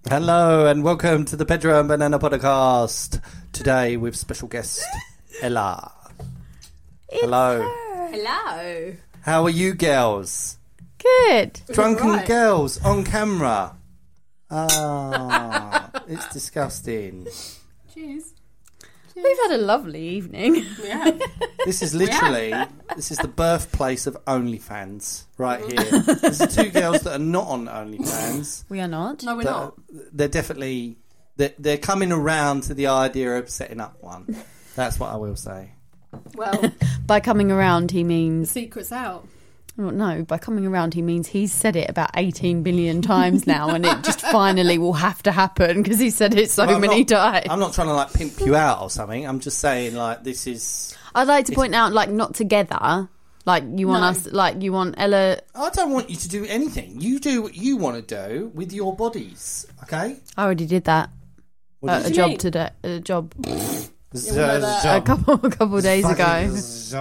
Hello and welcome to the Pedro and Banana podcast. Today with special guest Ella. Hello. Hello. How are you girls? Good. Drunken Right. girls on camera. Ah, it's disgusting. Cheers. We've had a lovely evening. Yeah. This is literally, this is the birthplace of OnlyFans right here. There's two girls that are not on OnlyFans. We are not. No, we're that- not. They're definitely, they're coming around to the idea of setting up one. That's what I will say. Well, By coming around, he the means... secret's out. Oh, no, by coming around, he means he's said it about 18 billion times now, and it just finally will have to happen because he said it so Well, many times. I'm not trying to like pimp you out or something. I'm just saying like this is. I'd like to point out, like, not together. Like, you want No. us... Like, you want Ella... I don't want you to do anything. You do what you want to do with your bodies. Okay. I already did that. What A did job mean? today. A job we know that. a couple days ago. And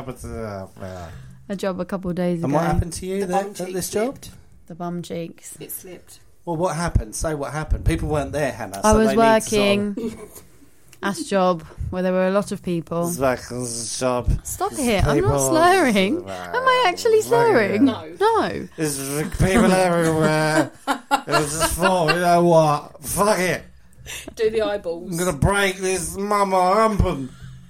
A job a couple days ago. what happened to you The bum at cheek this job? slipped. The bum cheeks. It slipped. Well, what happened? Say what happened. People weren't there, Hannah. I so was they need to sort of- working at a job where there were a lot of people. job. Stop it! I'm not slurring. Am I actually slurring? No. No. There's people everywhere. It was just for you know what? Fuck it. Do the eyeballs. I'm gonna break this mama humpin'.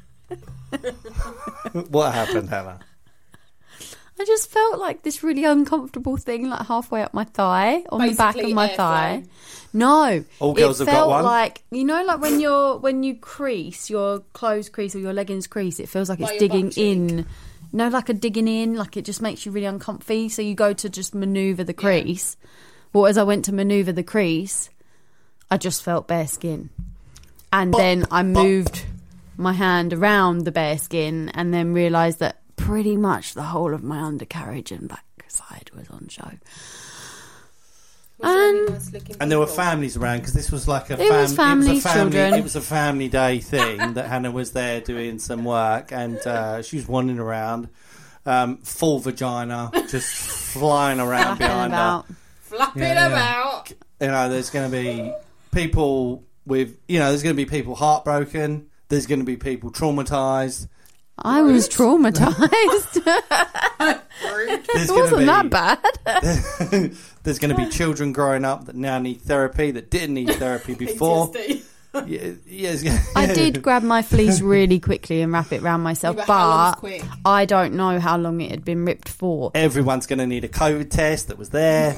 What happened, Hannah? I just felt like this really uncomfortable thing, like halfway up my thigh, on the back of Basically my airflow. thigh. No, All girls it have got felt one? like, you know, like when you crease your clothes crease or your leggings crease, it feels like it's Like your digging bum cheek. in. No, like a digging in, like it just makes you really uncomfy. So you go to just manoeuvre the crease. Well, as I went to manoeuvre the crease, I just felt bare skin, and then I moved my hand around the bare skin, and then realised that pretty much the whole of my undercarriage and backside was on show. Was there any nice looking And there were people? families around because this was like a It was families, children. It was a family day thing that Hannah was there doing some work, and she was wandering around, full vagina, just flying around Flapping behind about. Flapping Yeah. about. her. You know, there's going to be people with, you know, there's going to be people heartbroken. There's going to be people traumatized. I was traumatised. There's It wasn't that bad. There's going to be children growing up that now need therapy that didn't need therapy before. PTSD. I did grab my fleece really quickly and wrap it around myself, Yeah, but how long's but quick? I don't know how long it had been ripped for. Everyone's going to need a COVID test that was there.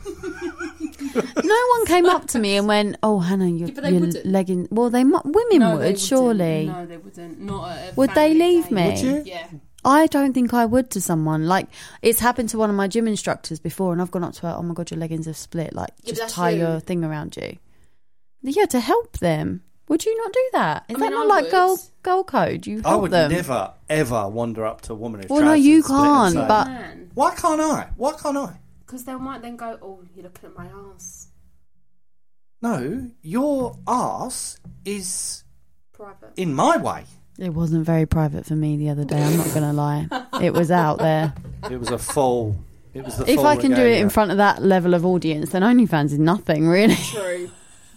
No one came up to me and went, "Oh, Hannah, your, Yeah, but they your wouldn't. leggings." Well, women No, they would wouldn't. surely. No, they wouldn't. Not at a Would they family leave day. me? Would you? Yeah. I don't think I would to someone. Like, it's happened to one of my gym instructors before, and I've gone up to her, "Oh my God, your leggings have split. Like, Yeah, but just that's tie you. your thing around you." Yeah, to help them. Would you not do that? Is I that mean, not I like would. girl code? You help I would them. never, ever wander up to a woman who's Well, no, trousers you split and can't, say, but- Man. Why can't I? Why can't I? Because they might then go, oh, you're looking at my ass. No, your arse is Private. in my way. It wasn't very private for me the other day. I'm not going to lie. It was out there. It was a full. It was the If full I can do it regalia. in front of that level of audience, then OnlyFans is nothing, really. True.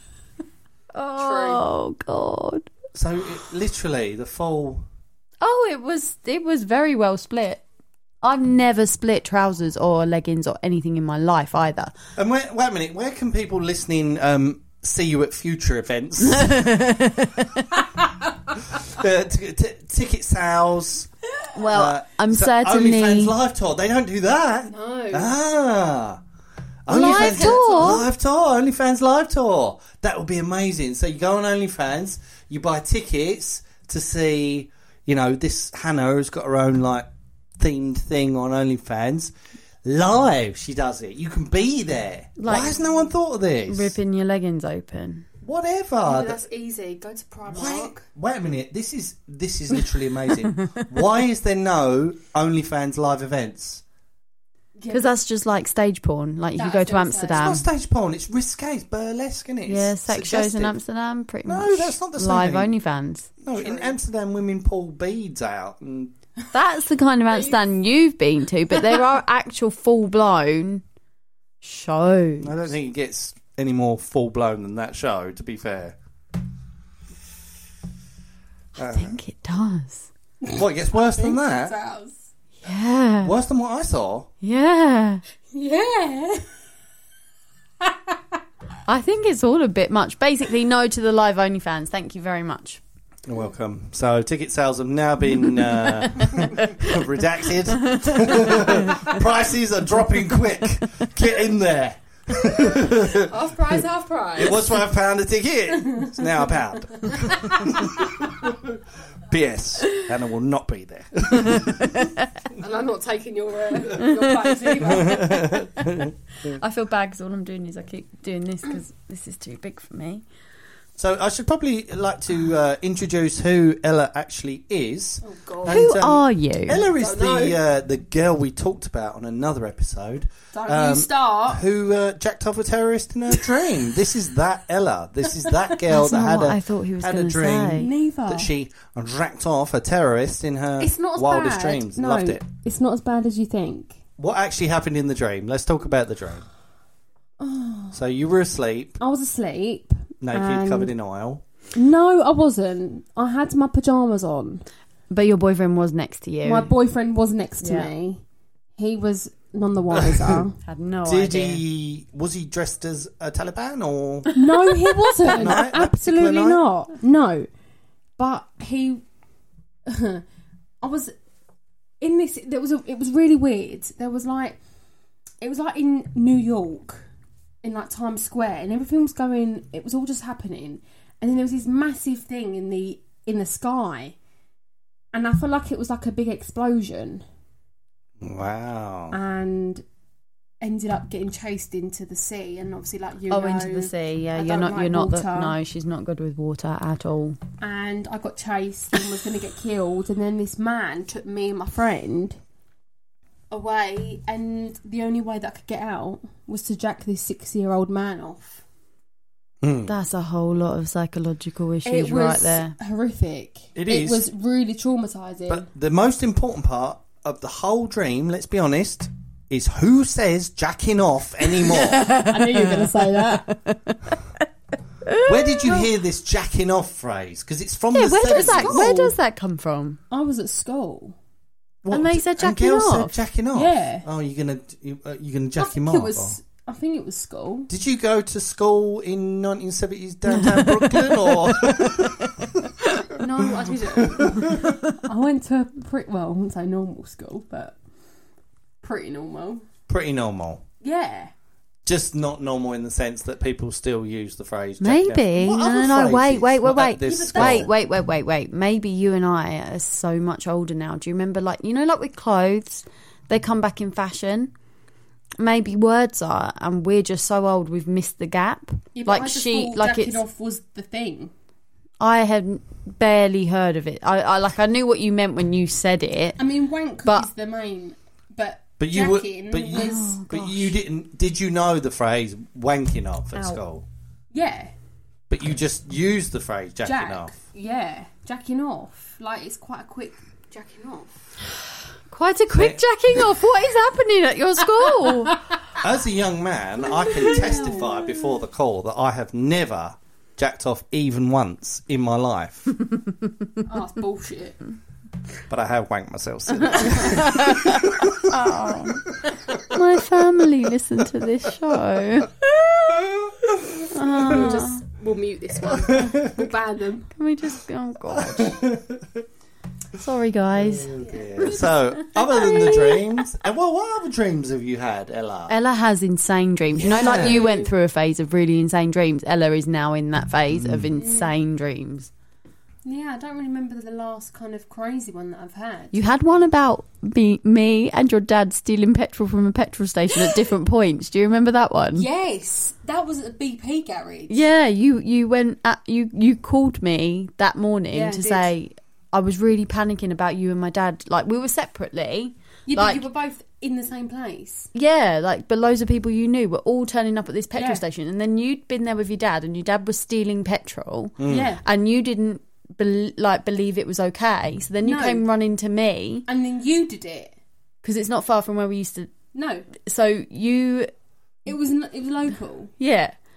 Oh God. So literally the full. Oh, it was very well split. I've never split trousers or leggings or anything in my life either. And wait a minute. Where can people listening see you at future events? Ticket sales. Well, I'm so certainly OnlyFans live tour. They don't do that. No. Ah. Live tour? Live tour. OnlyFans live tour. That would be amazing. So you go on OnlyFans, you buy tickets to see, you know, this Hannah has got her own, like, themed thing on OnlyFans. Live, she does it. You can be there. Like- Why has no one thought of this? ripping your leggings open. Whatever. Yeah, but that's easy. Go to Primark. Wait a minute. This is literally amazing. Why is there no OnlyFans live events? Because that's just like stage porn. Like if you go That's to what I'm It's Amsterdam. not stage porn. It's risque. It's burlesque, isn't it? Yeah, It's sex shows in suggestive. Amsterdam, pretty No, much. that's not the same Live thing. OnlyFans. No, in Amsterdam, women pull beads out. And That's the kind of Amsterdam you've been to, but there are actual full-blown shows. I don't think it gets any more full blown than that show. To be fair, I think it does. what, it gets worse than that? Yeah. Worse than what I saw? Yeah. Yeah. I think it's all a bit much. Basically, no to the live OnlyFans. Thank you very much. You're welcome. So ticket sales have now been redacted. Prices are dropping quick. Get in there. Half price, half price. It was £5 a ticket. It's now £1. P.S. Hannah will not be there. And I'm not taking your place either. I feel bad because all I'm doing is I keep doing this because this is too big for me. So I should probably like to introduce who Ella actually is. Oh, God. And, Who are you? Ella is Don't the girl we talked about on another episode. Don't you start. Who jacked off a terrorist in her dream. This is that Ella. This is that girl That's that not had what a, I thought he was had a gonna dream say. Neither. that she jacked off a terrorist in her It's not as wildest bad. dreams. No, Loved it. it's not as bad as you think. What actually happened in the dream? Let's talk about the dream. Oh. So you were asleep, I was asleep. naked, And- covered in oil. No, I wasn't. I had my pyjamas on. But your boyfriend was next to you. My boyfriend was next to Yeah. me. He was none the wiser. Had no Did idea. was he dressed as a Taliban or? No, he wasn't. Night? That Absolutely particular night? not. No. But he... I was in this... It was really weird. It was like in New York, in like Times Square, and everything was going... It was all just happening. And then there was this massive thing in the sky. And I felt like it was like a big explosion. Wow. And ended up getting chased into the sea, and obviously like you Oh, know, into the sea. Yeah, I you're don't not. like You're not. water. No, she's not good with water at all. And I got chased and was going to get killed, and then this man took me and my friend away, and the only way that I could get out was to jack this 6-year-old man off. That's a whole lot of psychological issues It was right there. horrific. It is. It was really traumatizing. But the most important part of the whole dream, let's be honest, is who says jacking off anymore? I knew you were going to say that. Where did you hear this jacking off phrase? Because it's from Yeah, the where does 70s. that? Where does that come from? I was at school. What? And they said And jacking girls off? said jacking off? Yeah. Oh, you're gonna jack him I off? think it was. I think it was school. Did you go to school in 1970s downtown Brooklyn, or No, I didn't. I went to a pretty, well, I wouldn't say normal school, but pretty normal. pretty normal? Yeah. Just not normal in the sense that people still use the phrase jacking Maybe. off. What other No, wait, phrases were at wait. this Yeah, school? Wait. Maybe you and I are so much older now. Do you remember, like, you know, like with clothes, they come back in fashion? Maybe words are, and we're just so old we've missed the gap. Yeah, but Like I just she, thought like jacking it's. off was the thing. I had barely heard of it. I knew what you meant when you said it. I mean, wank But- is the main, but you were, jacking but you, was, but you didn't. Did you know the phrase wanking off at Ow. school? yeah, But you just used the phrase jacking jack. off. Yeah, jacking off. Like, it's quite a quick jacking off. Quite a quick jacking off. What is happening at your school? As a young man, I can testify before the call that I have never jacked off even once in my life. Oh, that's bullshit. But I have wanked myself since. My family listen to this show. We'll mute this one. We'll ban them. Can we just? Oh God. Sorry, guys. So, other than the dreams, and well, what other dreams have you had, Ella? Ella has insane dreams. You know, like you went through a phase of really insane dreams. Ella is now in that phase of insane dreams. Yeah, I don't really remember the last kind of crazy one that I've had. You had one about me and your dad stealing petrol from a petrol station at different points. Do you remember that one? Yes, that was at the BP garage. Yeah, you went at you called me that morning Yeah, I to did. say I was really panicking about you and my dad. Like, we were separately. Yeah, like, but you were both in the same place. yeah, like, but loads of people you knew were all turning up at this petrol Yeah. station, and then you'd been there with your dad, and your dad was stealing petrol, Yeah. and you didn't believe it was okay. So then you No. came running to me And then you did it. because it's not far from where we used to. No, So you, it was local. yeah.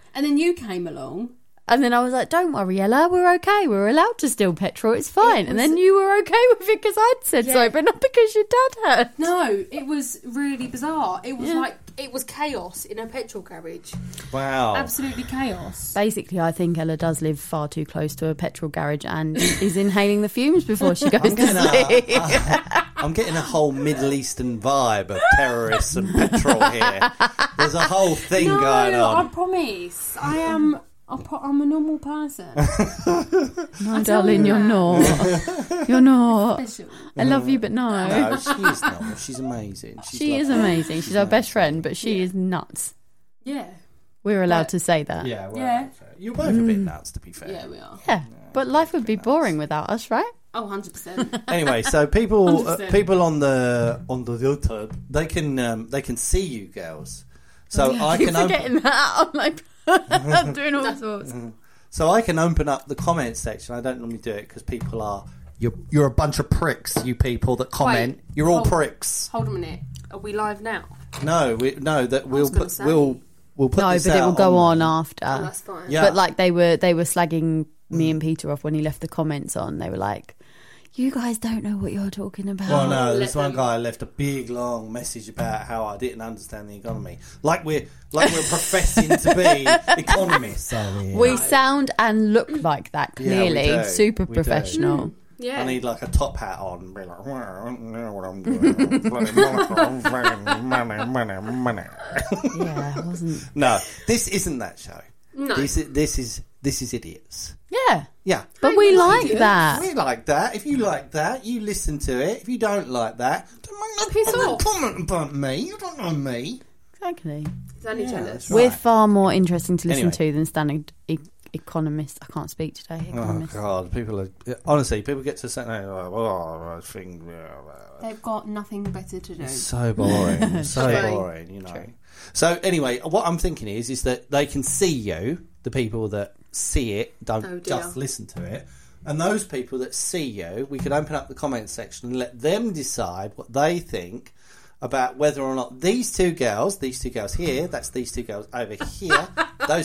And then you came along. And then I was like, don't worry, Ella, we're okay. We're allowed to steal petrol. It's fine. And then you were okay with it because I'd said so, but not because your dad had. No, it was really bizarre. It was like, it was chaos in a petrol garage. Wow. Absolutely chaos. Basically, I think Ella does live far too close to a petrol garage and is inhaling the fumes before she goes to sleep. I'm getting a whole Middle Eastern vibe of terrorists and petrol here. There's a whole thing going on. I promise. I'm a normal person. No, darling, you're not. You're not. Special. I love you, but no. No, she is not. She's amazing. She is amazing. She's our best friend, but she is nuts. Yeah. We're allowed to say that. Yeah, well, Yeah. you're both a bit nuts, to be fair. Yeah, we are. Yeah, but life would be boring without us, right? Oh, 100%. Anyway, so people 100%. people on the YouTube, they can see you girls. So I Keep can open, forgetting that. I'm like, I'm doing all sorts. so I can open up the comment section. I don't normally do it because people are you're a bunch of pricks. You people that comment, Wait, you're all hold- pricks. Hold a minute. Are we live now? No, that we'll gonna put say. we'll put No, this but it will out go on after. Oh, that's fine. Yeah. But like they were slagging me and Peter off when he left the comments on. They were like, "You guys don't know what you're talking about." Well, no, Let this one them. guy left a big long message about how I didn't understand the economy, like we're professing to be economists. Over here. We sound and look like that Yeah, we clearly. do. Super We do. professional. Yeah. I need like a top hat on and be like, well, I don't know what I'm doing. Money. Yeah, it wasn't. No, this isn't that show. No. This is idiots. Yeah, Yeah. but we like idiots. that. We like that. If you like that, you listen to it. If you don't like that, don't make Piss no off. comment about me. You don't know me. Exactly. He's only Yeah, jealous. that's We're right. far more interesting to listen Anyway. to than standard economists. I can't speak today. Oh Economists. God, people are honestly. People get to say, "Oh, I think." They've got nothing better to do. So boring, so True. boring, you know. So anyway, what I'm thinking is that they can see you, the people that see it, don't Oh, dear. just listen to it, and those people that see you, we could open up the comments section and let them decide what they think about whether or not these two girls here, that's these two girls over here, those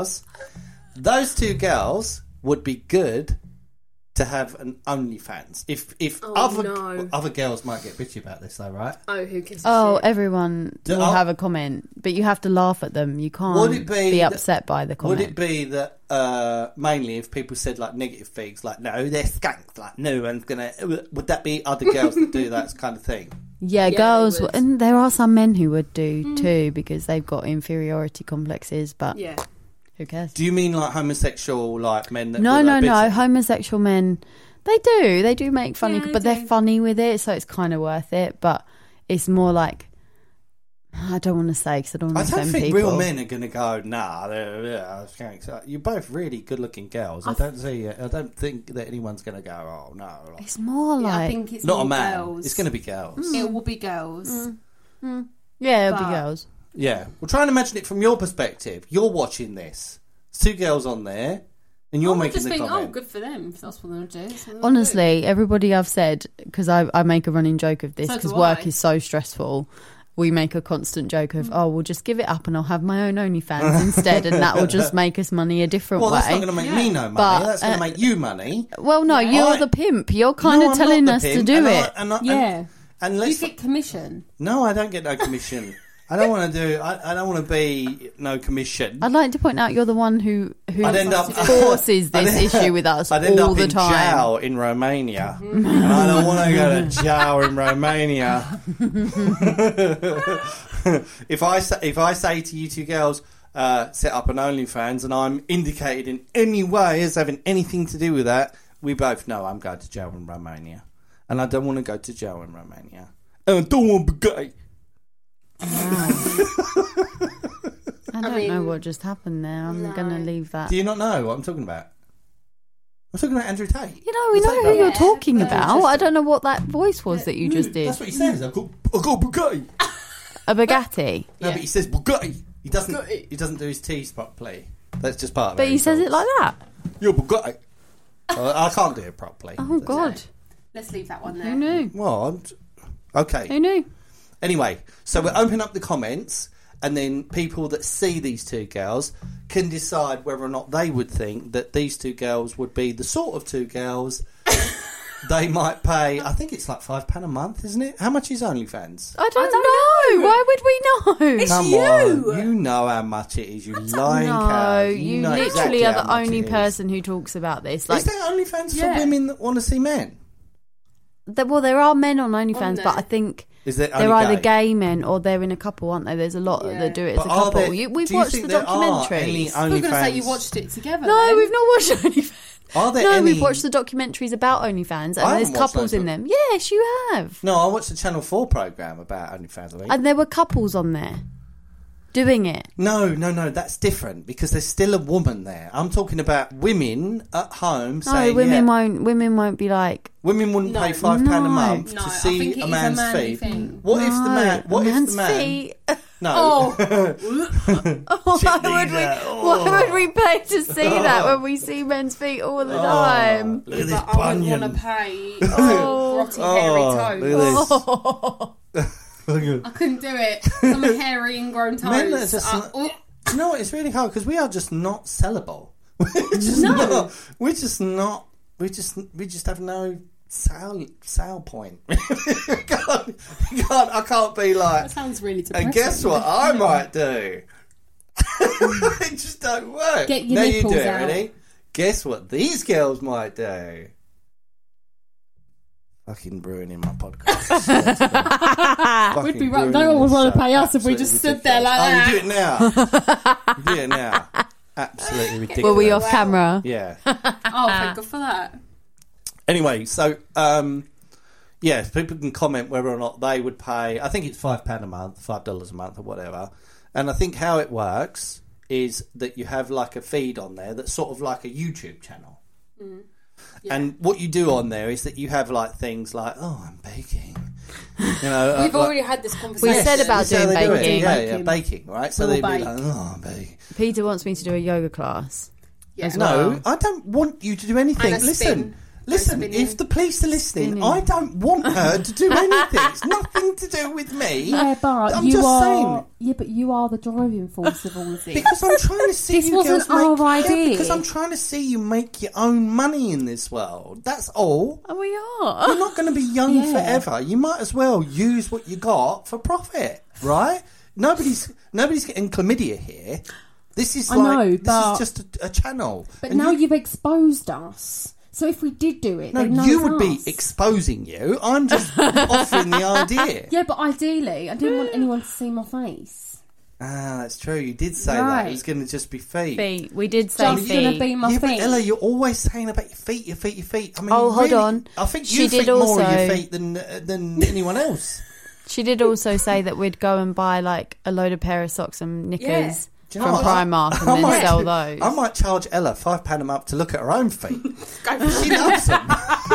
two girls would be good to have an OnlyFans. If no. other girls might get bitchy about this though, right? Oh, who gives a Oh, shit? everyone will have a comment, but you have to laugh at them. You can't Would it be that- upset by the comment. Would it be that mainly if people said like negative things, like no, they're skanks, like no one's gonna? Would that be other girls that do that kind of thing? Yeah, they girls, would. and there are some men who would do too because they've got inferiority complexes. But Yeah. who cares? Do you mean like homosexual like men? That No, that no, are no. bitchy? Homosexual men, they do make funny, Yeah, they but they're do. funny with it, so it's kind of worth it. But it's more like I don't want to say because I don't I want to don't offend think people. real men are going to go. Nah, they're skanks. You're both really good-looking girls. I don't think that anyone's going to go. Oh no, like, It's more Yeah, I like think it's not a more man. girls. It's going to be girls. It will be girls. yeah, it'll be but- girls. Yeah. Well, try and imagine it from your perspective. You're watching this. There's two girls on there, and you're I making just the think, comment. oh, good for them. If that's what they'll do. That's what they'll Honestly, everybody I've said, because I make a running joke of this So because do work I. is so stressful. We make a constant joke of, oh, we'll just give it up and I'll have my own OnlyFans instead, and that will just make us money a different Well, way. that's not going to make me no money. But, That's going to make you money. Well, no, you're I- the pimp. You're kind No, of I'm telling not the us to pimp, do and it. do. Yeah. And You let's. get commission. No, I don't get no commission. I don't want to do. I don't want to be no commission. I'd like to point out you're the one who I'd end up forces I'd this end- issue with us I'd end all up the in time. jail in Romania, and I don't want to go to jail in Romania. If I say to you two girls, set up an OnlyFans, and I'm indicated in any way as having anything to do with that, we both know I'm going to jail in Romania, and I don't want to go to jail in Romania, and I don't want to be gay. I don't mean, know what just happened there. I'm no. going to leave that. Do you not know what I'm talking about? I'm talking about Andrew Tate. You know, we Is know that who right? you're talking Yeah, about. I don't know what that voice was that you just did. That's what he says. I got Bugatti. A Bugatti. No, but he says Bugatti. He doesn't do his T's properly. That's just part of it. But he says it like that. You're Bugatti. I can't do it properly. Oh, God. Let's leave that one Who there. knew? Well, okay. Who knew? Anyway, so we'll open up the comments, and then people that see these two girls can decide whether or not they would think that these two girls would be the sort of two girls they might pay. I think it's like £5 a month, isn't it? How much is OnlyFans? I don't know. Why would we know? It's Come you. on, you know how much it is. You lying cow. No, you know literally exactly are how the much only it is. person who talks about this. Like, Is there OnlyFans Yeah. for women that want to see men? well, there are men on OnlyFans, there. but I think Is there they're only either gay men or they're in a couple, aren't they? There's a lot Yeah. that do it as But a are couple. there- We've do you watched think the there are any documentaries. I was going to say OnlyFans? you watched it together. No, then. we've not watched OnlyFans. Are there No, any? we've watched the documentaries about OnlyFans, I and there's haven't watched couples those. in them. Yes, you have. No, I watched the Channel 4 programme about OnlyFans, I think. And there were couples on there doing it. No, that's different because there's still a woman there. I'm talking about women at home No, saying, women won't be like, women wouldn't No. pay £5 a No. month No, to I see think it a is a man's manly feet. thing. What if the man? What a if man's the man? feet? No. Why would we pay to see that when we see men's feet all the time? Look at this But I wouldn't bunion. want to pay Oh. grotty, hairy toes. Look at this. I couldn't do it. Some hairy ingrown toes. Men are just Oh. Do you know what? It's really hard because we are just not sellable. We're just not. We're just not. We just have no sale point. I can't be like. That sounds really depressing. And guess what? I might do. It just don't work. Get your now nipples you do it, out. ready? Guess what these girls might do? Fucking ruining my podcast. We'd be right. No one would want to pay us if we just stood there like that. Oh, we do it now. We do it now. Absolutely ridiculous. Were we off camera? Yeah. Oh, thank God for that. Anyway, so yeah, people can comment whether or not they would pay. I think it's £5 a month, $5 a month, or whatever. And I think how it works is that you have like a feed on there that's sort of like a YouTube channel. Yeah. And what you do on there is that you have like things like, oh, I'm baking. You know, We've like- already had this conversation. We said about That's how doing they do it. baking. Yeah, baking, right? So We'll they'd be bake. like, oh, I'm baking. Peter wants me to do a yoga class. Yeah. No, I don't want you to do anything. And a Listen, spin. listen. Spinning. If the police are listening, Spinning. I don't want her to do anything. It's nothing to do with me. Yeah, but I'm you just are. saying. Yeah, but you are the driving force of all of this. Because I'm trying to see This you wasn't girls make. our Yeah, idea. because I'm trying to see you make your own money in this world. That's all. Oh, we You're are. not going to be young Yeah. forever. You might as well use what you got for profit, right? Nobody's getting chlamydia here. This is I know, this but- is just a channel. But And now you've exposed us. So if we did do it, no, they'd know you it's would be us. exposing you. I'm just offering the idea. Yeah, but ideally, I didn't want anyone to see my face. Ah, that's true. You did say that. Right. It was going to just be feet. Feet. We did say Just gonna feet. be my Yeah, but feet. Ella, you're always saying about your feet, your feet, your feet. I mean, Oh, hold really, on. I think She you did think more of also- your feet than anyone else. She did also say that we'd go and buy like a load of pair of socks and knickers Do you know from what? Primark and I then might- sell those. I might charge Ella £5 a month to look at her own feet. She loves them.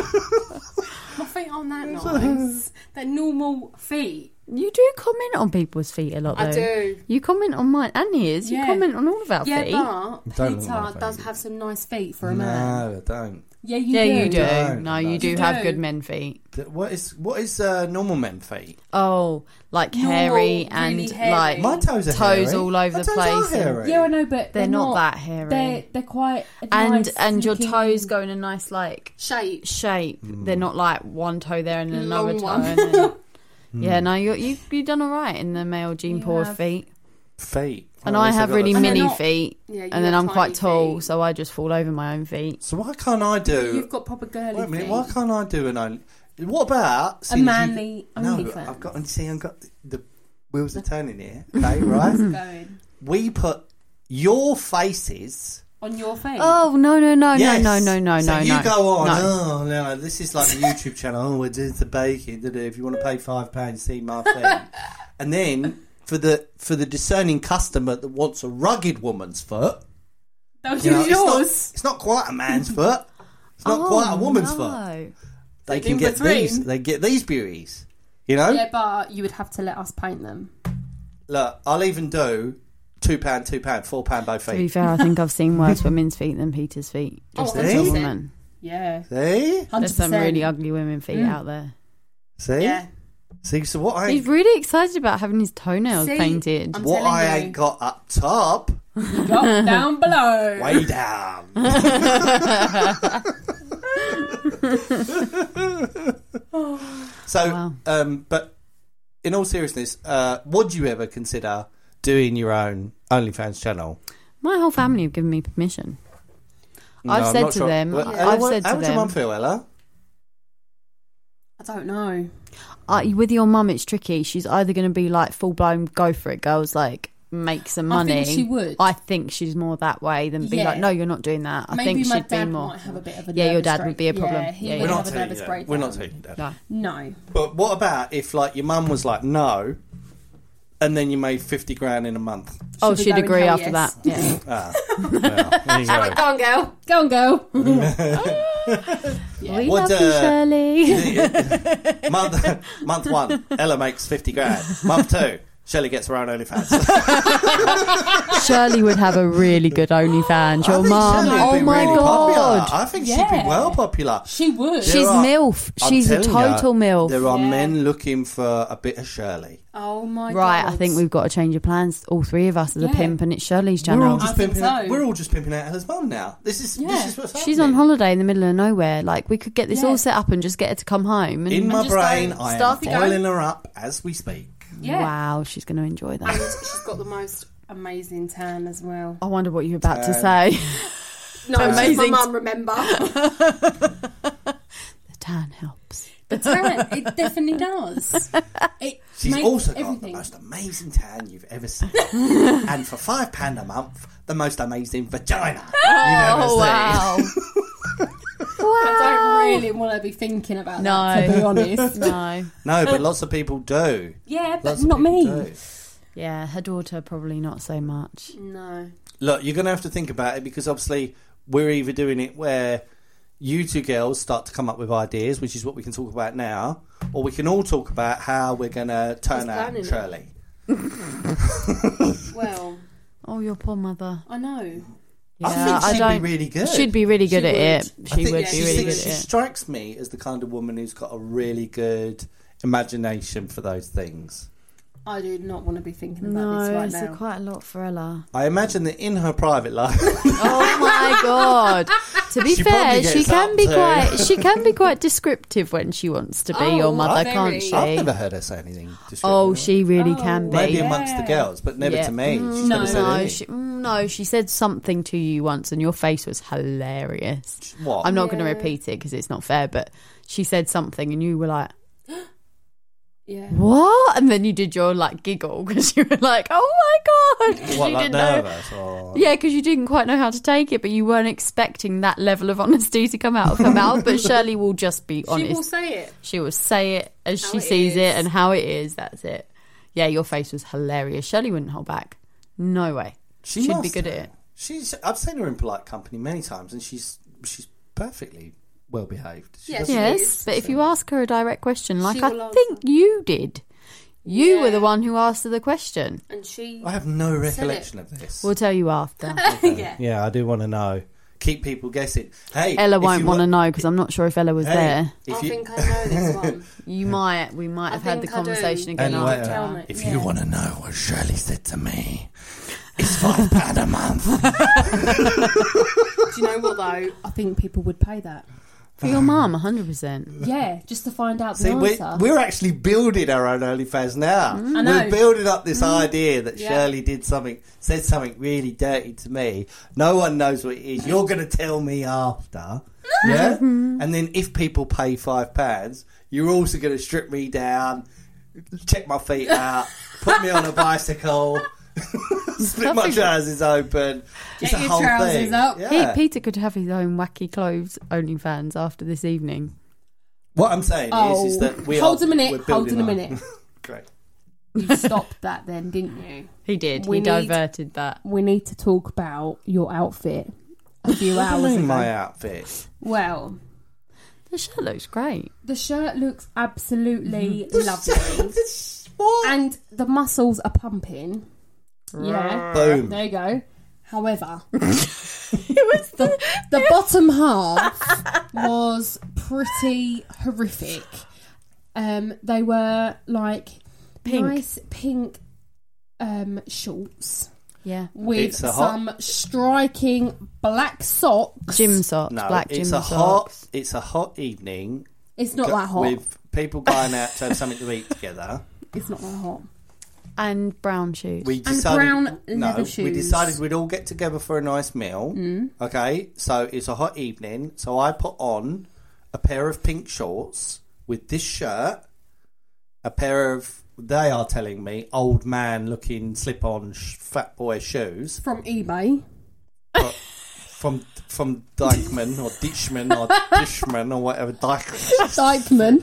My feet aren't that nice. They're normal feet. You do comment on people's feet a lot, though. I do. You comment on mine and his. You Yeah. comment on all of our Yeah, feet. but Don't look at my Peter feet. does have some nice feet for a man. No, I don't. Yeah, you Yeah, do. you do. Don't. No, you do You have do. good men feet. What is normal men feet? Oh, like Normal, hairy and really hairy. like My toes are toes hairy. all over My the toes place. are and- hairy. Yeah, I know, but They're not that hairy. They're quite a And nice and your looking toes go in a nice like shape. shape. Hmm. They're not like one toe there and then another Long toe. one. And then, yeah, no, you've done all right in the male gene You pool have. feet. Feet. And Well, at I least have I've got really those And they're mini not- feet, Yeah, you and then have I'm quite tiny tall, feet. so I just fall over my own feet. So why can't I do? You've got proper girly Wait a minute. feet. Why can't I do an only? What about A manly No, OnlyFans. I've got. I've got the wheels are turning here. Okay, right. Going We put your faces. on your face. Oh no Yes. no! So you no. go on. No. Oh no, this is like a YouTube channel. Oh, we're doing the baking. If you want to pay £5, see my feet. And then for the discerning customer that wants a rugged woman's foot, Don't you know, use yours. it's not quite a man's foot. It's not quite a woman's foot. no. They In can get between. these. They get these beauties. You know. Yeah, but you would have to let us paint them. Look, I'll even do £2, £4 both To be feet. fair, I think I've seen worse women's feet than Peter's feet. Just Oh, as a 100%. woman. Yeah, See, 100%. There's some really ugly women feet out there. see, Yeah. see. So He's really excited about having his toenails See, painted. I'm what telling I you. ain't got up top Drop down below. Way down. So, but in all seriousness, would you ever consider doing your own OnlyFans channel? My whole family have given me permission. No, I've I'm said not to sure. them. Well, I've said to how would your them. mum feel, Ella? I don't know. With your mum, it's tricky. She's either going to be like full blown, go for it, girls, like make some money. I think she would. I think she's more that way than be Yeah. like, no, you're not doing that. I Maybe think my she'd be dad more. might have a bit of a Yeah, your nervous dad would be a problem. Yeah, he Yeah, would yeah. have a nervous breakdown. We're not taking that. No. No. But what about if, like, your mum was like, no, and then you made 50 grand in a month? Oh, Should we she'd go in agree hell after yes? that. Yeah. Well, there you go. Go on, girl. Go on, girl. We What, love you, Shirley. month 1, Ella makes 50 grand. Month 2, Shelley gets her own OnlyFans. Shirley would have a really good OnlyFans. I Your think mum. Shelley would Oh be my really god. popular. I think she'd Yeah. be well popular. She would. She's There are- MILF. I'm She's a telling total you, MILF. There are Yeah. men looking for a bit of Shirley. Oh my god. Right, I think we've got to change your plans. All three of us as a Yeah. pimp, and it's Shirley's We're all channel. just I think pimping. so. We're all just pimping out Ella's mum now. This is Yeah. what's happening. She's on holiday in the middle of nowhere. Like, we could get this Yeah. all set up and just get her to come home. And In my just brain, go, I am start to go. boiling her up as we speak. Yeah. Wow, she's going to enjoy And that. she's got the most amazing tan as well. I wonder what you're about to say. No, it's just my Amazing. mum, remember? The tan helps. The tan, it definitely does. It She's makes also got everything. the most amazing tan you've ever seen. And for £5 a month, the most amazing vagina you've ever Oh, seen. wow. I don't really want to be thinking about that, to be honest. No. No, but lots of people do. Yeah, but Lots of not people me. do. Yeah, her daughter probably not so much. No. Look, you're going to have to think about it because obviously we're either doing it where you two girls start to come up with ideas, which is what we can talk about now, or we can all talk about how we're going to turn out planning it. Shirley. Well, Oh, your poor mother. I know. I think she'd don't- be really good. She'd be really good She at would. it. I She think would be she, really good she at it. strikes me as the kind of woman who's got a really good imagination for those things. I do not want to be thinking about No, this right it's now. quite a lot for Ella. I imagine that in her private life, Oh my god! To be She fair, probably she gets can up be to- she can be quite descriptive when she wants to be Oh, your mother, very. can't she? I've never heard her say anything. Oh, disrespectful. she really can be. Maybe Yeah. amongst the girls, but never Yeah. to me. She's No. never said No, anything. she said something to you once, and your face was hilarious. What? I'm not going to Yeah. repeat it because it's not fair, but she said something, and you were like, Yeah. "What?" And then you did your like giggle because you were like, "Oh my god!" 'cause What, you like didn't know. nervous? Or... Yeah, because you didn't quite know how to take it, but you weren't expecting that level of honesty to come out of her mouth. But Shirley will just be honest. She will say it. She will say it as How she it sees it is. and how it is. That's it. Yeah, your face was hilarious. Shirley wouldn't hold back. No way. She'd be must good at do. it. I've seen her in polite company many times, and she's perfectly well behaved. She Yeah, doesn't- she Yes, is. but if you ask her a direct question, like She I will answer. think you did, you were Yeah. the one who asked her the question. And she. I have no recollection of this. We'll tell you after. Yeah. Yeah, I do want to know. Keep people guessing. Hey, Ella if won't you want to wa- know because I'm not sure if Ella was Hey, there. if I you, think I know this one. We might have had the think I do. conversation again Anyway, after. Tell me. if Yeah. you want to know what Shirley said to me, it's £5 a month. Do you know what though? I think people would pay that. For your mum, 100%. Yeah, just to find out the See, answer. we're actually building our own OnlyFans now. I know. We're building up this idea that Yeah. Shirley said something really dirty to me. No one knows what it is. You're going to tell me after. Yeah? And then if people pay £5, you're also going to strip me down, check my feet out, put me on a bicycle, split my trousers open. It's Get a your whole trousers thing. up. Yeah. Peter could have his own wacky clothes OnlyFans after this evening. What I'm saying is that we're Hold a minute, we're hold building on a up. minute. Great. You stopped that then, didn't you? He did. We He need- diverted that. We need to talk about your outfit a few hours What do you mean ago. my outfit? Well, The shirt looks great. the shirt looks absolutely lovely. What? And the muscles are pumping. Yeah. Boom. There you go. However, the bottom half was pretty horrific. They were like Pink. nice pink shorts. Yeah. with It's a some striking black socks. Gym socks, No, black gym it's socks. It's a hot evening It's not that hot. with people going out to have something to eat together. It's not that hot. And brown shoes. We And brown leather We shoes. decided we'd all get together for a nice meal. Okay, so it's a hot evening. So I put on a pair of pink shorts with this shirt, a pair of, they are telling me, old man looking slip-on fat boy shoes From eBay. from Dykeman or Ditchman or Dishman or whatever. Dykeman.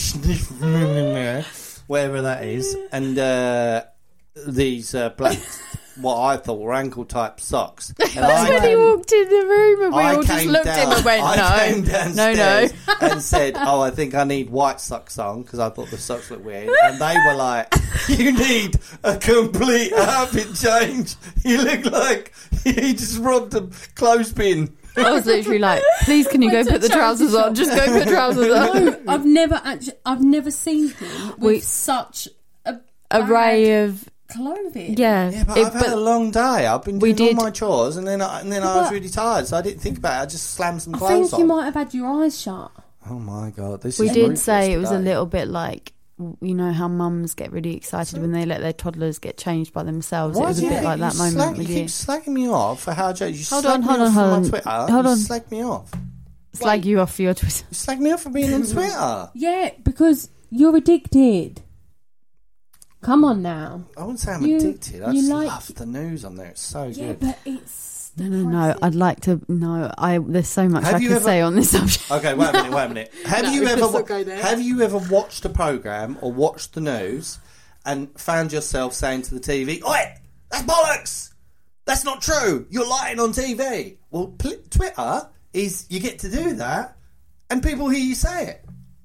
Whatever that is, and these black, what I thought were ankle type socks. And That's when he walked in the room and we all just looked at him and went, I came downstairs no. and said, "Oh, I think I need white socks on," because I thought the socks looked weird. And they were like, "You need a complete outfit change. You look like he just robbed a clothespin." I was literally like, please can you go Went to put the charity trousers on? shop. Just go put trousers on. No, I've never seen him with such a Array bad of, clothing. yeah. Yeah, but I've had a long day. I've been We doing all did- my chores, and then I was really tired, so I didn't think about it. I just slammed some I clothes think you on. might have had your eyes shut. Oh my god, this We is did ruthless say it was a today. little bit like, you know how mums get really excited when they let their toddlers get changed by themselves. Why It was do a you bit like that you moment slag, with you you. keep slagging me off for how you Hold slag on, me hold off on, for hold my on. Twitter. Hold you on. slag me off. Slag you off for your Twitter. You slag me off for being on Twitter. Yeah, because you're addicted. Come on now. I wouldn't say I'm You- addicted. I you just like- love the news on there. It's so Yeah, good. but it's No. I'd like to know. There's so much Have I you could ever- say on this subject. Okay, wait a minute. Have No, you let's ever not go there. have you ever watched a program or watched the news and found yourself saying to the TV, "Oi, that's bollocks! That's not true. You're lying on TV." Well, Twitter is you get to do that, and people hear you say it.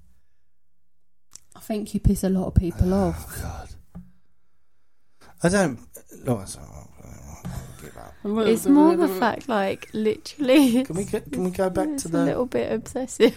I think you piss a lot of people off. God, I don't. No, I'm sorry. Give up. It's more the fact, like, literally. Can we go back It's to a the? little bit obsessive.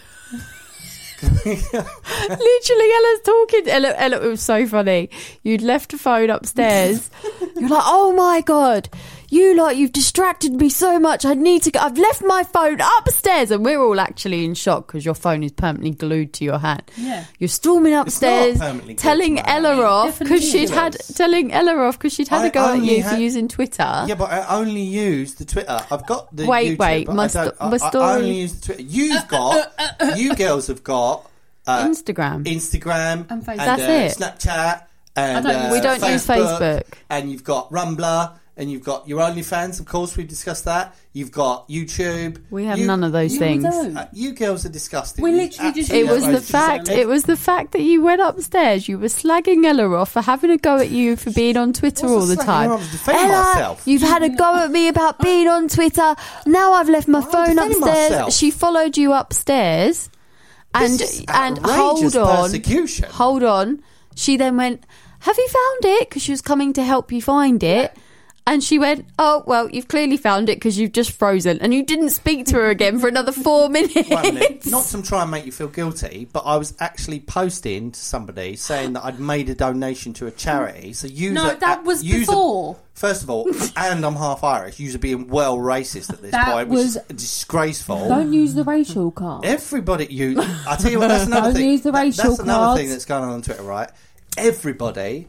Literally, Ella's talking. Ella, it was so funny. You'd left a phone upstairs. You're like, oh my god, you've distracted me so much. I need to go. I've left my phone upstairs, and we're all actually in shock because your phone is permanently glued to your hand. Yeah. You're storming upstairs, permanently glued telling to my Ella hand. off because Definitely she'd had a go at you for using Twitter. Yeah, but I only use the Twitter. I've got the Wait, YouTube, but my I story- only use the Twitter. You've got, you girls have got Instagram. Instagram And Facebook. That's it. Snapchat, and We don't use Facebook. and you've got Rumbler, and you've got your OnlyFans. Of course, we've discussed that. You've got YouTube. We have none of those You things. don't. You girls are disgusting. We literally just It Yeah, was the right. fact. It was the fact that you went upstairs. You were slagging Ella off for having a go at you for being on Twitter all the slagging time. her off? I was defending Ella, myself. you've had a go at me about being on Twitter. Now I've left my phone defending upstairs. myself. She followed you upstairs, and This is and outrageous hold on, persecution. hold on. She then went, "Have you found it?" Because she was coming to help you find it. And she went, "Oh, well, you've clearly found it because you've just frozen." And you didn't speak to her again for another 4 minutes. Wait a minute. Not to try and make you feel guilty, but I was actually posting to somebody saying that I'd made a donation to a charity. So No, that was before. First of all, and I'm half Irish. You're being well racist at this That point, which was- is disgraceful. Don't use the racial card. Everybody, I tell you what, that's another Don't thing. use the racial That's another cards. thing that's going on Twitter, right? Everybody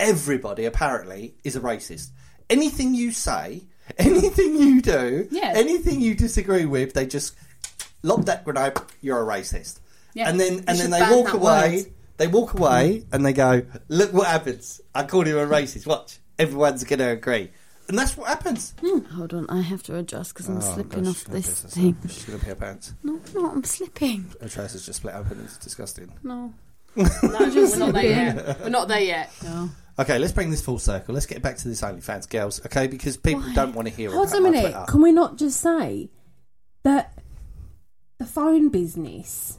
apparently is a racist. Anything you say, anything you do, Yeah. anything you disagree with, they just lob that grenade. You're a racist. Yeah. And then should they ban walk that away. word. They walk away and they go, "Look what happens. I called him a racist. Watch, everyone's going to agree." And that's what happens. Hold on, I have to adjust because I'm slipping gosh, off no this business. thing. She's going to pee her pants. No, I'm slipping. Her dress is just split open. It's disgusting. No. No, we're not there yet. We're not there yet. No. Okay, let's bring this full circle. Let's get back to this OnlyFans, girls. Okay, because people don't want to hear Hold about on a my minute. Twitter. Can we not just say that the phone business,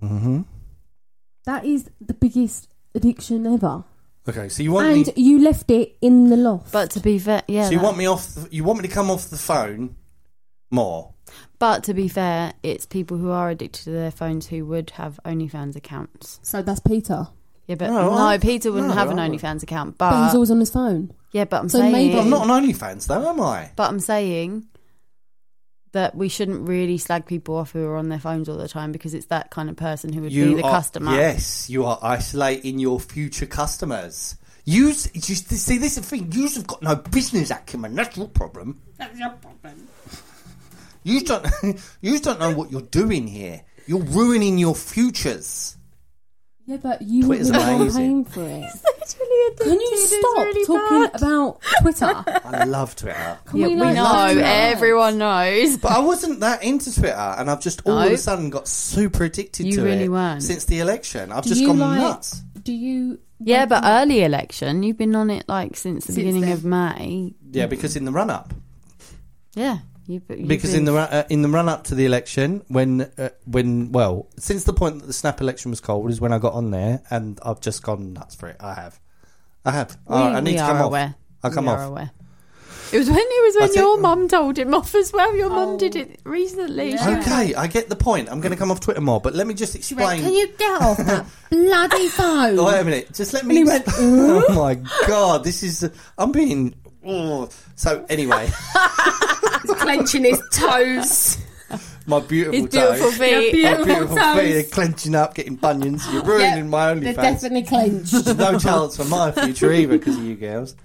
that is the biggest addiction ever? Okay, so you want And me? you left it in the loft. But to be fair, yeah. So you that- want me off? You want me to come off the phone more? But to be fair, it's people who are addicted to their phones who would have OnlyFans accounts. So that's Peter. Yeah, but No, Peter wouldn't have an I wouldn't. OnlyFans account. But he's always on his phone. Yeah, but I'm So saying... maybe- I'm not on OnlyFans, though, am I? But I'm saying that we shouldn't really slag people off who are on their phones all the time, because it's that kind of person who would be the customer. Yes, you are isolating your future customers. You see, this is the thing. You've got no business acumen. That's your problem. That's your problem. You don't know what you're doing here. You're ruining your futures. Yeah, but you Twitter's wouldn't be amazing. paying for it. Can you stop talking about Twitter? I love Twitter. Can Yeah, we like, know. love Twitter? Everyone knows. But I wasn't that into Twitter, and I've just all of No. a sudden got super addicted You to really it weren't. since the election. I've Do just you gone like- nuts. Do you? Yeah, but early election, you've been on it like since the Since beginning then. of May. Yeah, because in the run up. Yeah. Because in the run up to the election, when since the point that the snap election was called is when I got on there, and I've just gone nuts for it. I have. I need to come off. aware. I'll come we off. Are aware. It was when I think- your mum told him off as well. Your mum did it recently. Yeah. Okay, I get the point. I'm going to come off Twitter more, but let me just She went, explain. can you get off that bloody phone? Oh, wait a minute. Just let me. And he went, oh my god, this is. I'm being. Oh. So anyway, clenching his toes. my beautiful His beautiful toes. feet. Your My beautiful toes. feet are clenching up, getting bunions. You're ruining my They're OnlyFans. definitely clenched. No chance for my future either because of you girls.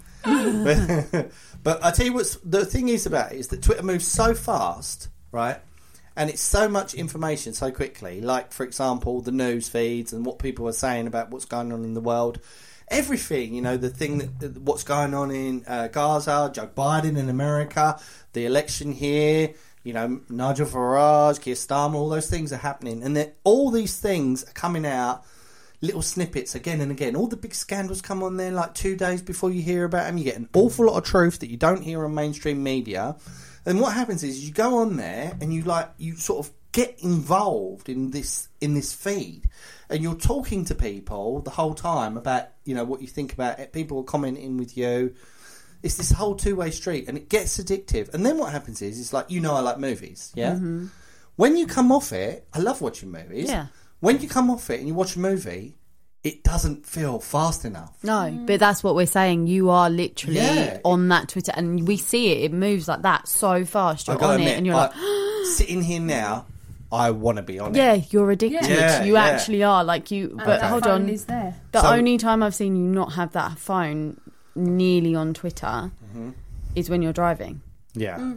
But I tell you what's the thing is about it is that Twitter moves so fast, right? And it's so much information so quickly. Like, for example, the news feeds and what people are saying about what's going on in the world. Everything, you know, the thing what's going on in Gaza, Joe Biden in America, the election here, you know, Nigel Farage, Keir Starmer, all those things are happening. And then all these things are coming out, little snippets again and again. All the big scandals come on there like 2 days before you hear about them. You get an awful lot of truth that you don't hear on mainstream media. And what happens is you go on there and you sort of get involved in this feed, and you're talking to people the whole time about, you know, what you think about it. People are commenting with you. It's this whole two-way street, and it gets addictive. And then what happens is, it's like, you know, I like movies, yeah? Mm-hmm. When you come off it, I love watching movies. Yeah. When you come off it and you watch a movie, it doesn't feel fast enough. No, but that's what we're saying. You are literally Yeah. on that Twitter, and we see it. It moves like that so fast. You're I gotta on admit, it, and you're like, sitting here now, I want to be on it. yeah, you're addicted. Yeah, you yeah. actually are. Like you. But that hold phone on. is there. The So- only time I've seen you not have that phone nearly on Twitter is when you're driving. Yeah.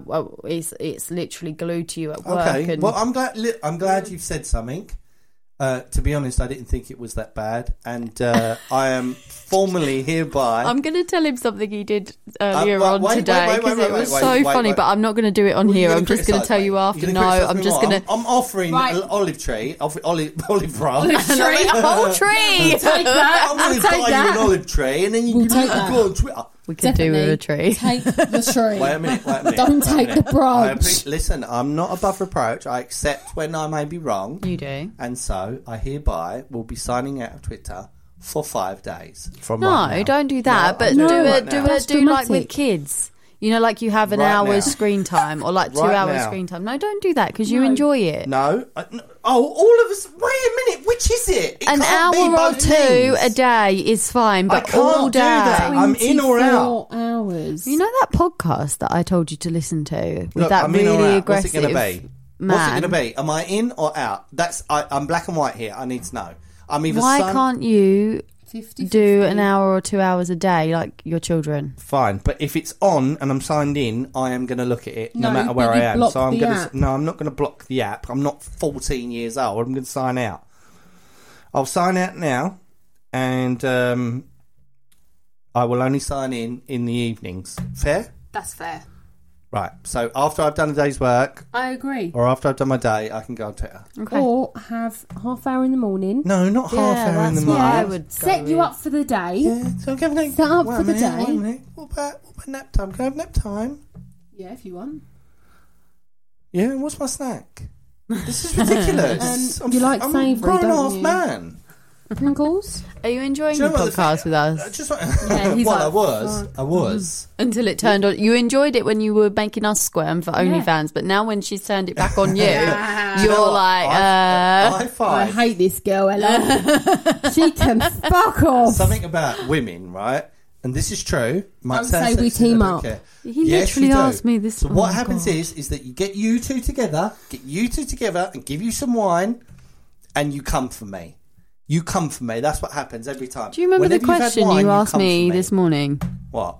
It's literally glued to you at work. Okay. And Well, I'm glad you've said something. To be honest, I didn't think it was that bad, and I am formally hereby. I'm going to tell him something he did earlier wait, on wait, today wait, because wait, it was wait, so wait, funny. wait. But I'm not going to do it on Well, here. you're I'm gonna just going to criticise tell me. you after. You're No, gonna criticise I'm me just more. going to I'm offering Right. an olive tree, olive branch. tree, a whole tree. Take that. I'm going to Take buy you that. an olive tree, and then you We'll can take that. go on Twitter. We could do with a tree. Take the tree. Wait a minute. Don't take the branch. Listen, I'm not above reproach. I accept when I may be wrong. You do. And so I hereby will be signing out of Twitter for 5 days from No, right now. don't do that. No, but I'm do doing it. right Do now. it. That's Do like with dramatic. kids. You know, like you have an Right hour's now. screen time or like 2 Right hours now. screen time. No, don't do that because you No. enjoy it. No. Oh, all of us. Wait a minute. Which is it? It An can't be hour or both two things. a day is fine, I but can't all do day. that. I'm in or out. 24 hours. You know that podcast that I told you to listen to with Look, that I'm in or really out. aggressive What's it going to be? man? What's it going to be? Am I in or out? I'm black and white here. I need to know. I'm either Why son- can't you 50, do an hour or 2 hours a day like your children? Fine, but if it's on and I'm signed in, I am going to look at it no No, matter but where I you am. block So I'm the going app. to. No, I'm not going to block the app. I'm not 14 years old. I'm going to sign out. I'll sign out now, and I will only sign in the evenings. Fair? That's fair. Right. So after I've done a day's work, I agree. or after I've done my day, I can go on Twitter. Okay. Or have half hour in the morning. No, not Yeah, half hour in the that's morning. what I Yeah, would set go you with. up for the day. Yeah, so can I Set up wait for a the minute, day. Wait a minute. What about nap time? Can I have nap time? Yeah, if you want. Yeah, what's my snack? This is ridiculous. You like I'm savoury, a grown don't half you? man. Pringles. Are you enjoying Do you the know what podcast with us? Yeah, he's well, like, I was. Until it turned on. You enjoyed it when you were making us squirm for OnlyFans, but now when she's turned it back on you, you're like, High I five. hate this girl, Ella. She can fuck off. Something about women, right? And this is true. Might Don't sound say we sexy, I team don't up. care. He Yes, literally you do. asked me this. So oh what my happens God. is that you get you two together, and give you some wine, and you come for me. You come for me. That's what happens every time. Do you remember Whenever the you've had question wine, you asked come me for this morning? What?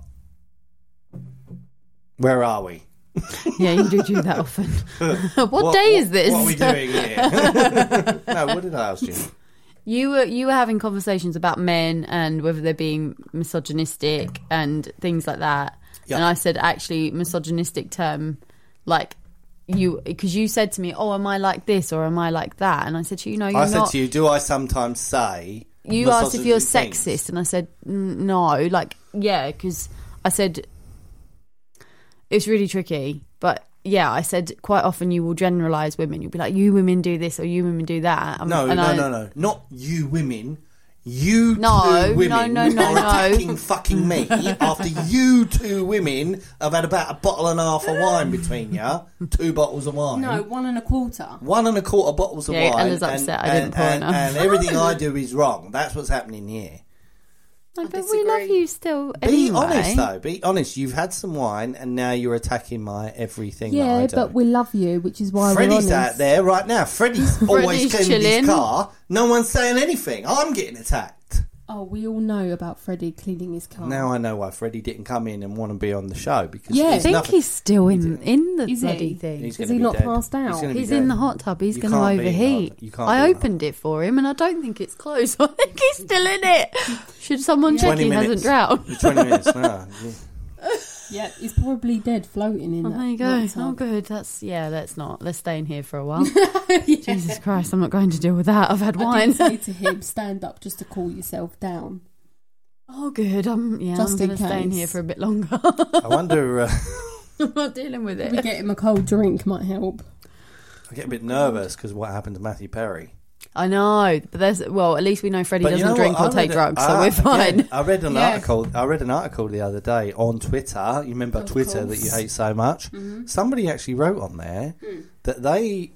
Where are we? Yeah, you do that often. what day is this? What are we doing here? No, what did I ask you? You were having conversations about men and whether they're being misogynistic and things like that. Yeah. And I said, actually, misogynistic term, like because you said to me, "Oh, am I like this or am I like that?" And I said to you, "No, you're I not." said to you, do I sometimes say... You asked if you're misogynistic sexist, things? and I said no. Like, yeah, because I said it's really tricky. But yeah, I said quite often you will generalise women. You'll be like, "You women do this or you women do that." No, not you women. You No, two women no, are no. attacking fucking me after you two women have had about a bottle and a half of wine between you. 2 bottles of wine. No, 1 1/4. 1 1/4 bottles of Yeah, wine. Ella's upset. I didn't pour enough. And everything I do is wrong. That's what's happening here. No, but we disagree. love you still. Be anyway. honest, though. Be honest. You've had some wine, and now you're attacking my everything that I Yeah, do. but we love you, which is why Freddie's we're honest. out there right now. Freddie's always Freddie's cleaning his chilling. car. No one's saying anything. I'm getting attacked. Oh, we all know about Freddie cleaning his car. Now I know why Freddie didn't come in and want to be on the show because Yeah. I there's think nothing. he's still in the Is bloody he? thing. He's Is gonna he be not dead. passed out? gonna be He's dead. in the hot tub. He's You going to can't be in overheat. hot- you can't I be in opened it for him, and I don't think it's closed. I think he's still in it. Should someone check 20 he minutes. hasn't drowned? 20 minutes. No. Yeah. Yeah, he's probably dead, floating in Oh, that. there you go. hot Oh, tub. good. Let's stay in here for a while. Jesus Christ, I'm not going to deal with that. I've had I wine. did say to him, stand up just to cool yourself down. Oh, good. I'm Just going in to stay in case. here for a bit longer. I wonder. I'm not dealing with We it. get him a cold drink might help. I get a bit nervous because what happened to Matthew Perry. I know, but at least we know Freddie But you doesn't know drink what? or take drugs, so we're fine. Again, I read an Yeah. article. I read an article the other day on Twitter. You remember Of Twitter course. that you hate so much? Mm-hmm. Somebody actually wrote on there that they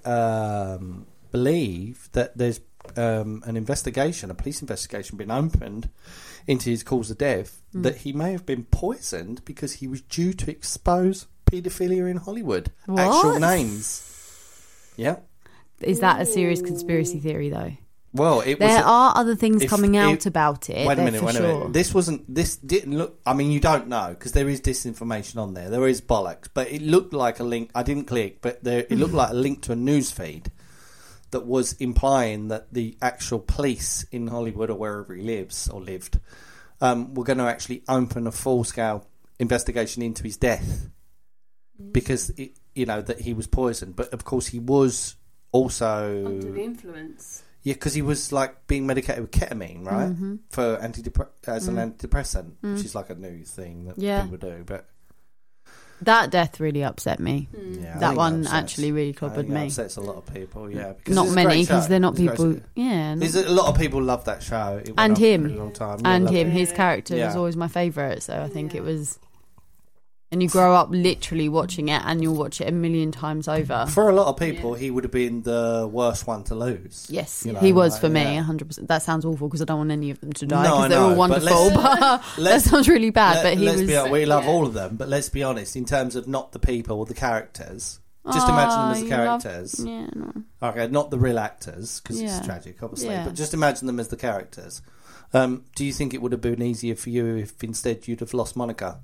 believe that there's an investigation, a police investigation, been opened into his cause of death. That he may have been poisoned because he was due to expose paedophilia in Hollywood. What? Actual names. Yeah. Is that a serious conspiracy theory, though? Well, it was. There are other things if- coming out if- about it. Wait a there minute, for wait a sure. minute. This didn't look. I mean, you don't know because there is disinformation on there. There is bollocks, but it looked like a link. I didn't click, but it looked like a link to a news feed that was implying that the actual police in Hollywood or wherever he lives or lived were going to actually open a full-scale investigation into his death because that he was poisoned. But of course, he was also Under the influence. yeah, because he was like being medicated with ketamine, right? For as an antidepressant, which is like a new thing that Yeah. people do. But That death really upset me. yeah, I That think one upsets- actually really I clobbered think that me. upsets a lot of people. Yeah, because Not it's a many, great because show. they're not It's a great people. show. Yeah, not- There's a lot of people love that show. It went And on for a him. really long time. Yeah, and love him, it. his character was Yeah. always my favourite. So I think it was. And you grow up literally watching it, and you'll watch it a million times over. For a lot of people, he would have been the worst one to lose. Yes, You know, he was like, for me, yeah. 100%. That sounds awful because I don't want any of them to die No, because I they're all know, but wonderful. But, that let's- sounds really bad. But he let's was. be honest, we love yeah. all of them, but let's be honest, in terms of not the people or the characters, just imagine them as the you love- characters. Yeah, no. Okay, not the real actors, because Yeah. it's tragic, obviously, Yeah. but just imagine them as the characters. Do you think it would have been easier for you if instead you'd have lost Monica?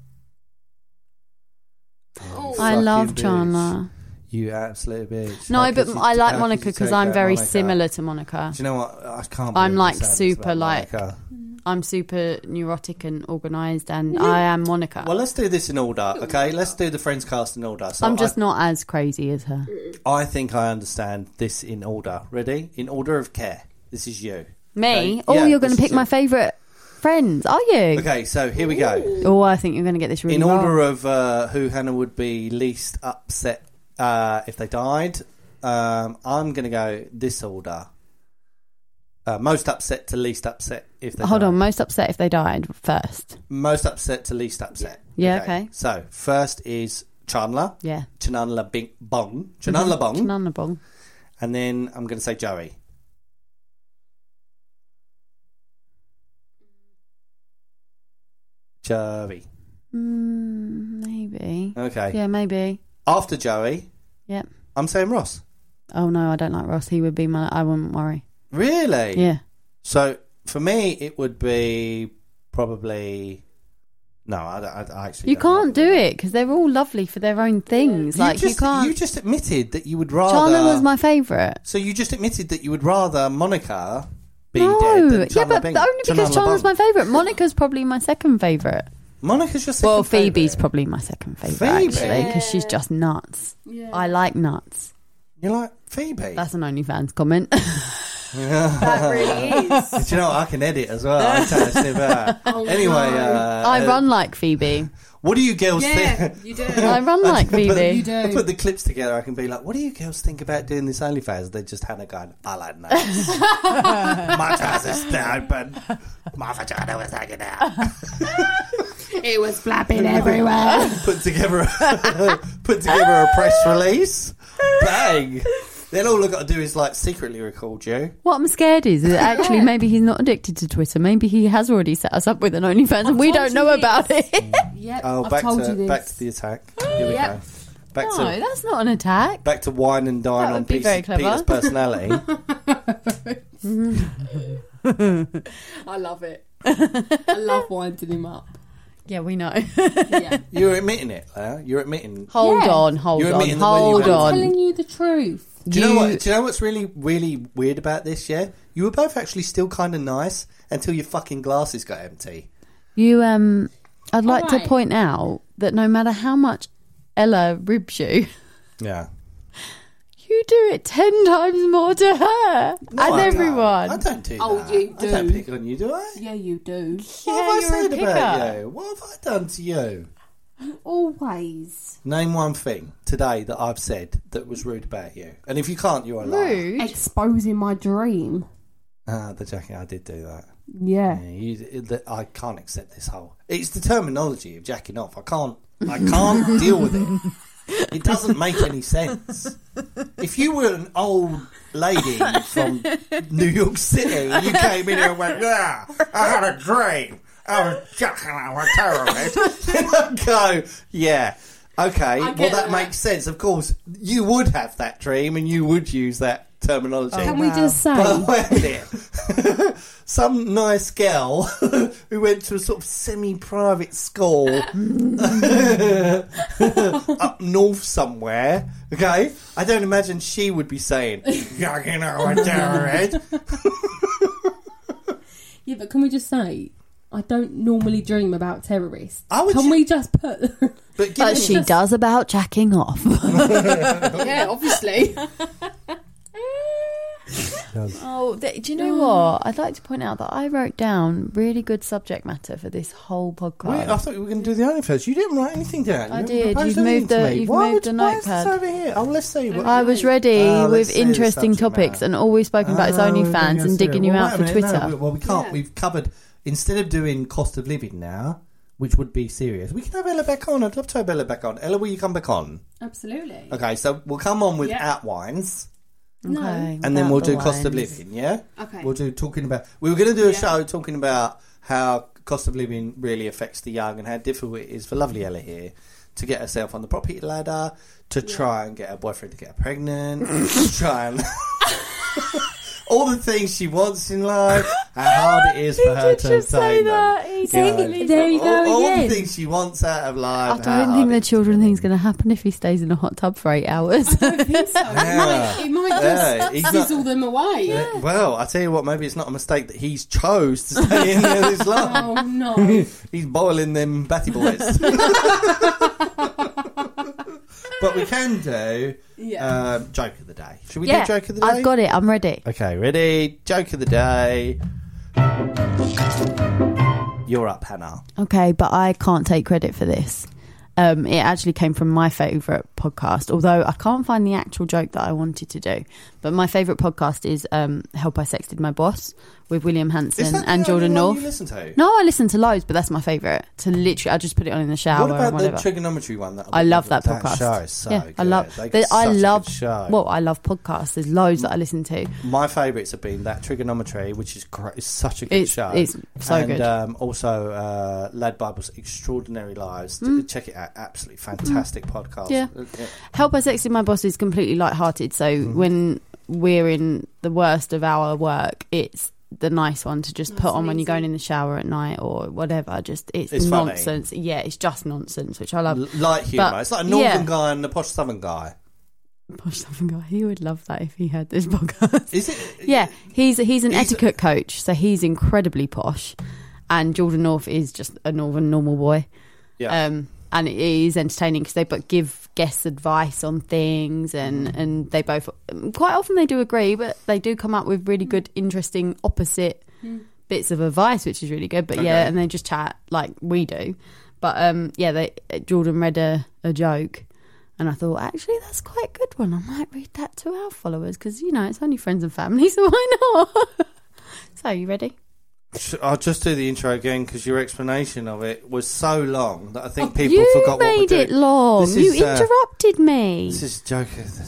Oh. I Fucking love bitch. Chandler. You absolute bitch. No, How but could you- I like how Monica could you because take I'm out very Monica? similar to Monica. Do you know what? I can't. I'm believe like you said this super about like- Monica. I'm super neurotic and organised, and I am Monica. Well, let's do this in order, okay? Let's do the Friends cast in order. So I'm just not as crazy as her. I think I understand this in order. Ready? In order of care. This is you. Me? Okay. Oh, Yeah, you're going this to is pick my you. favourite friends, are you? Okay, so here we go. Oh, I think you're going to get this really In wrong. order of who Hannah would be least upset if they died, I'm going to go this order. Most upset to least upset if they Hold die. on, most upset if they died first. Most upset to least upset. Yeah, okay. So, first is Chandler. Yeah. Chandler Bong. Chandler Bong. Chananabong. And then I'm going to say Joey. Joey. Maybe. Okay. Yeah, maybe. After Joey, Yep. I'm saying Ross. Oh no, I don't like Ross. He would be my. I wouldn't worry. Really? Yeah. So, for me, it would be probably... No, I actually You don't can't know. do it because they're all lovely for their own things. Like you can't. You just admitted that you would rather... Chandler was my favourite. So you just admitted that you would rather Monica be No, dead than yeah, Chandler but Bing. only because Chandler Chandler's Bing. my favourite. Monica's probably my second favourite. Monica's your second Well, Phoebe's favourite. probably my second favourite Phoebe? actually because she's just nuts. Yeah. I like nuts. You like Phoebe? That's an OnlyFans comment. That really is. Do you know what? I can edit as well. I tell a sniff out. Oh, Anyway, no. I run like Phoebe. what do you girls Yeah, think? you do. I run like Phoebe. You do. I put the clips together. I can be like, "What do you girls think about doing this OnlyFans?" They're just Hannah going, "I like nuts. My trousers still open. My vagina was hanging out." It was flapping everywhere. Put together a press release. Bang. Then all I've got to do is like secretly record you. What I'm scared is that actually maybe he's not addicted to Twitter. Maybe he has already set us up with an OnlyFans and we don't told you know this. about it. Yep, Oh, I've told you this. back to the attack. Here we Yep. go. Back No, that's not an attack. back to wine and dine That on would be very clever. Peter's personality. I love it. I love winding him up. Yeah, we know. Yeah. You're admitting it, Leah. You're admitting. Hold Yeah. on, hold You're on, admitting that when you hold went- on. I'm telling you the truth. Do you know what? Do you know what's really, really weird about this? Yeah, you were both actually still kind of nice until your fucking glasses got empty. You, I'd like to Alright. point out that no matter how much Ella ribs you, Yeah. you do it 10 times more to her No, and I everyone. don't. I don't do Oh, that. you I don't do. pick on you, do I? Yeah, you do. What have I you're a said about picker. you? What have I done to you? Always. Name one thing today that I've said that was rude about you. And if you can't, you're a liar. Rude. Exposing my dream. The jacket, I did do that. Yeah. I can't accept this whole. It's the terminology of jacking off. I can't deal with it. It doesn't make any sense. If you were an old lady from New York City and you came in here and went, "Yeah, I had a dream. I was jacking off a terrorist," then I'd go, "Yeah, okay, well get that that. makes sense. Of course, you would have that dream and you would use that terminology." Can we just say? But wait a minute. Some nice girl who went to a sort of semi-private school up north somewhere, okay? I don't imagine she would be saying, "Yeah, you know, a terrorist." Yeah, but can we just say, I don't normally dream about terrorists. I would Can ju- we just put... But, But she does about jacking off. Yeah, obviously. Oh, do you know what? I'd like to point out that I wrote down really good subject matter for this whole podcast. Wait, I thought we were going to do the OnlyFans. You didn't write anything down. I You did. proposed You've anything moved to the- me. you've Why moved would- the why is this notepad. over here? Oh, let's see. What, I was ready let's with see the interesting subject topics matter. and always spoken about his Oh, we're OnlyFans gonna and go digging through you it. out for Wait a minute, Twitter. no, well, we can't. Yeah. We've covered, instead of doing cost of living now, which would be serious, we can have Ella back on. I'd love to have Ella back on. Ella, will you come back on? Absolutely. Okay, so we'll come on with Yeah. Outwines, No. Okay, and then without we'll the do cost of wines. living, yeah? Okay. We'll do talking about... We were going to do a Yeah. show talking about how cost of living really affects the young and how difficult it is for lovely Ella here to get herself on the property ladder, to try and get her boyfriend to get her pregnant, to try and... all the things she wants in life, how hard it is for her to obtain them. He Yeah. totally There you go all again. the things she wants out of life. I how don't hard think the it is. children thing's going to happen if he stays in a hot tub for 8 hours. I don't think so. Yeah. It might Yeah, just he's not- sizzle them away. Yeah, well, I tell you what, maybe it's not a mistake that he's chose to stay in there this long. Oh, no. He's boiling them batty boys. But we can do Yeah. joke of the day. Should we Yeah, do joke of the day? I've got it. I'm ready. Okay, ready? Joke of the day. You're up, Hannah. Okay, but I can't take credit for this. It actually came from my favourite podcast, although I can't find the actual joke that I wanted to do. But my favourite podcast is Help I Sexted My Boss with William Hanson and Jordan North. You listen to? No, I listen to loads, but that's my favourite. To literally, I just put it on in the shower. What about and whatever. the trigonometry one? I love that podcast. Show is so good. I love. I love podcasts. There's loads that I listen to. My favourites have been that trigonometry, which is great. It's such a good show. It's so good. And also Lad Bible's Extraordinary Lives. Check it out. Absolutely fantastic podcast. Yeah. Help I Sexted My Boss is completely light-hearted. So when we're in the worst of our work, it's the nice one to just put on when you're going in the shower at night or whatever. It's nonsense. Funny. Yeah, it's just nonsense, which I love. Light humour. It's like a northern guy and a posh southern guy. Posh southern guy. He would love that if he had this podcast. Is it? Yeah, he's an etiquette coach, so he's incredibly posh, and Jordan North is just a normal boy. Yeah. And it is entertaining because they give guests advice on things, and they both quite often they do agree, but they do come up with really good, interesting opposite bits of advice, which is really good. But yeah, and they just chat like we do. But Jordan read a joke, and I thought actually that's quite a good one. I might read that to our followers because it's only friends and family, so why not? So you ready? I'll just do the intro again because your explanation of it was so long that I think people forgot what we're doing. You made it long. You interrupted me. This is joke.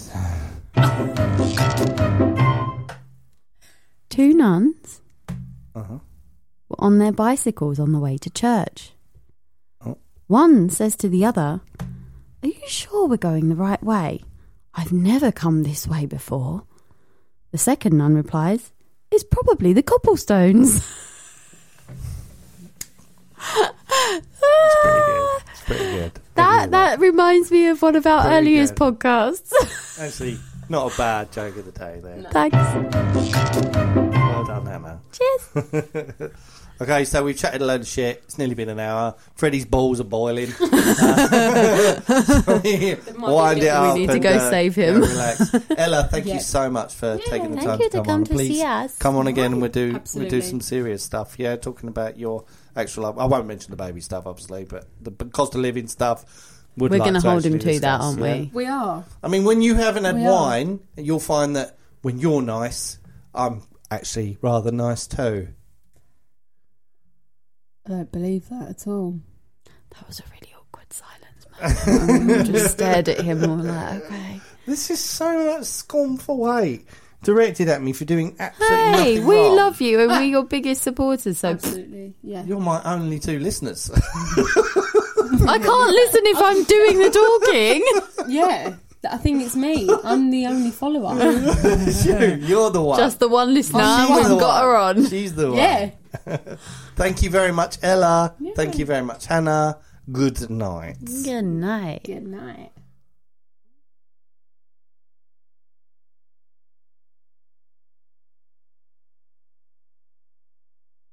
Two nuns were on their bicycles on the way to church. Oh. One says to the other, "Are you sure we're going the right way? I've never come this way before." The second nun replies, "It's probably the cobblestones." It's pretty good. That reminds me of one of our earliest podcasts. Actually, not a bad joke of the day there. No. Thanks. Well done there, man. Cheers. Okay, so we've chatted a load of shit. It's nearly been an hour. Freddie's balls are boiling. Wind it up. We need to go save him. Relax. Ella, thank you so much for taking the time to come on. Please come on again and we'll do some serious stuff. Yeah, talking about your actual... I won't mention the baby stuff, obviously, but the cost of living stuff... We're going to hold him to that, aren't we? We are. I mean, when you haven't had wine, you'll find that when you're nice, I'm actually rather nice too. I don't believe that at all. That was a really awkward silence, man. I just stared at him and were like, okay. This is so much scornful hate directed at me for doing absolutely nothing wrong. We love you and we're your biggest supporters. So absolutely, yeah. You're my only two listeners. I can't listen if I'm doing the talking. Yeah. I think it's me. I'm the only follower. You're the one. Just the one listener. We've got her on. She's the one. Yeah. Thank you very much, Ella. Yeah. Thank you very much, Hannah. Good night. Good night. Good night.